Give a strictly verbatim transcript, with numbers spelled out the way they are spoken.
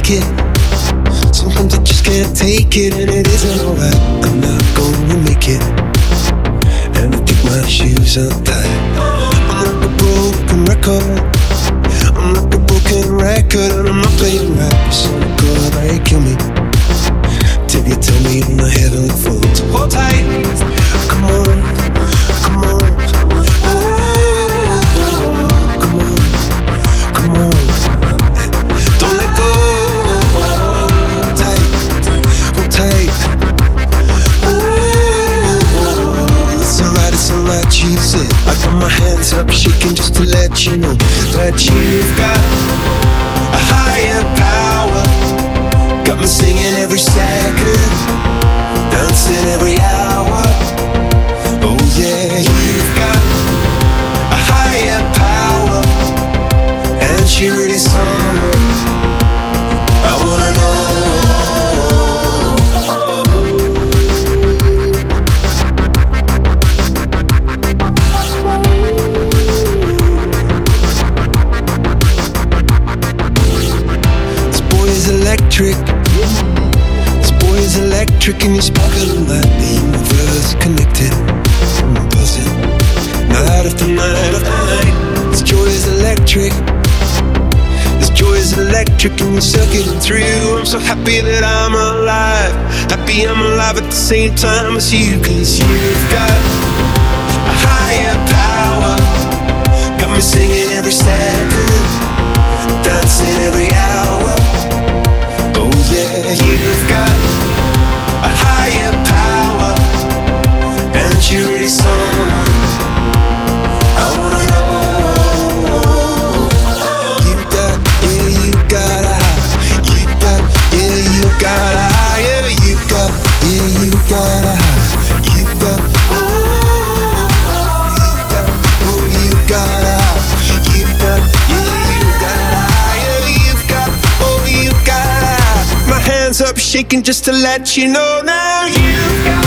make it. Sometimes I just can't take it, and it isn't alright. I'm not gonna make it, and I kick my shoes untied. I'm like a broken record. I'm like a broken record, and I'm not playing right. So go right, kill me till you tell me I'm not having fun. So hold tight, come on, come on, come on, come on. Don't let go. Hold tight, hold tight. It's alright, it's alright, you said. I got my hands up, shaking just to let you know that you've got a higher power. Got me singing every second, dancing every hour. Oh yeah, you've got a higher power, and she really someone I wanna know. This boy is electric. This boy is electric, and he's sparkling like the universe connected. I'm buzzing, night after night after night. This joy is electric. This joy is electric, and we're circuiting through. I'm so happy that I'm alive. Happy I'm alive at the same time as you. Cause you've got a higher power. Got me singing every second, dancing every hour. Oh yeah, you've got a higher power, and you're really someone I wanna know. You got, yeah, you got a high. You got, yeah, you got a high. Yeah, you got, yeah, you got a high. You got, oh, you got, oh, you got a high. You got, yeah, you got a high. Yeah, you got, oh, you got a high. My hands up shaking just to let you know now you've got